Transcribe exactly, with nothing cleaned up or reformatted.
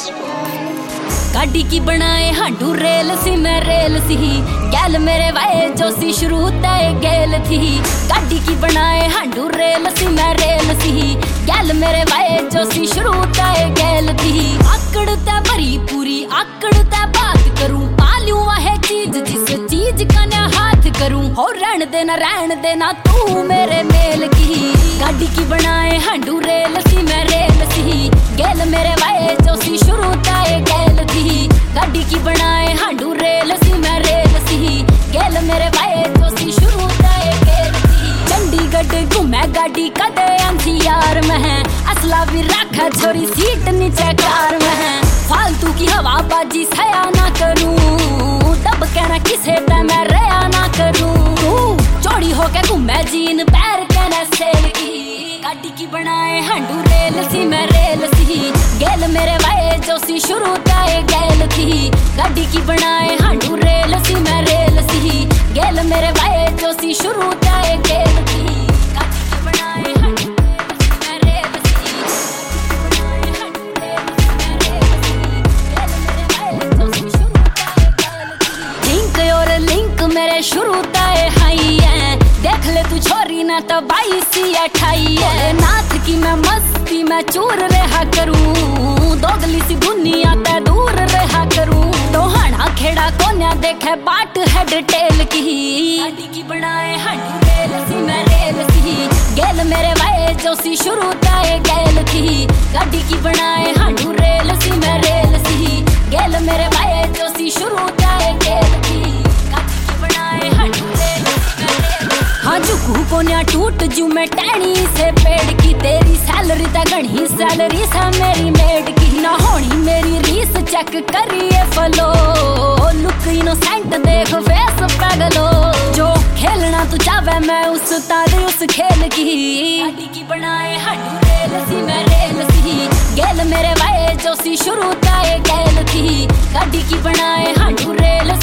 गाड़ी की बनाए हांडू रेल सी मैं रेल सी गैल मेरे वाए जो सी शुरू तय गेल थी। गाड़ी की बनाए हांडू रेल सी मैं रेल सी गैल मेरे वाए जो सी शुरू तय गेल थी। आकड़ तय भरी पूरी आकड़ तय बात करूं पालू वह चीज जिस चीज का न हाथ करूं हो रहन देना रहन देना तू मेरे मेल की। गाड़ी की बनाए हांडू रेल सी मैं रेल सी गैल मेरे वाए जो सी शुरू तय गेल थी। गाड़ी की बनाए हांडू रेल सी मैं रेल सी गैल मेरे वाए जो सी शुरू तय गेल थी। चंडीगढ़ घूमे गाड़ी कदे आंधी यार में असला भी रखा छोरी सीट नीचे कार में फालतू की हवाबाजी सया ना करूं तब कहना किसे टाइम रया ना करूं। चौड़ी होके घूमे जीन पैर कहना सेल की। गाड़ी की बनाए हांडू रेल सी मैं रेल सी गैल मेरे वाए जो सी शुरू तय गेल थी। गाड़ी की बनाए हांडू रेल सी मैं रेल सी गैल मेरे वाए जो सी शुरू तय गेल थी। गाड़ी की बनाए हांडू रेल सी मैं रेल सी गैल मेरे वाए जो सी शुरू तय गेल थी। लिंक और लिंक मेरे शुरू तय हाई है देख ले तू छोरी ना तो बाईस अठाई है। नाथ की मैं मस्ती में चूर रहा करूं दोगली सी दुनिया ते दूर रहा करूं। दोहाना खेड़ा कोन्या देखे बाट हेड टेल की। गाड़ी की बनाए हांडू रेल सी मैं रेल सी गैल मेरे वाए जो सी शुरू तय गेल थी। गाड़ी की बनाए हांडू रेल सी मैं रेल सी गैल मेरे वाए जो सी शुरू तय गेल थी। गाड़ी की बनाए हांडू रेल सी मैं रेल हाँ झुकू कोन्या टूट जू मैं टहनी से पेड़ की। तेरी सैलरी ता घनी सैलरी सा मेरी मेड की ना होनी मेरी रीस चेक करिए फलो लुक इनोसेंट देख फेस पगलो। जो खेलना तू चाहे मैं उस तारे उस खेल की। गाड़ी की बनाए हांडू रेल सी मैं रेल सी गैल मेरे वाए जो सी शुरू तय गेल थी। गाड़ी की बनाए हांडू रेल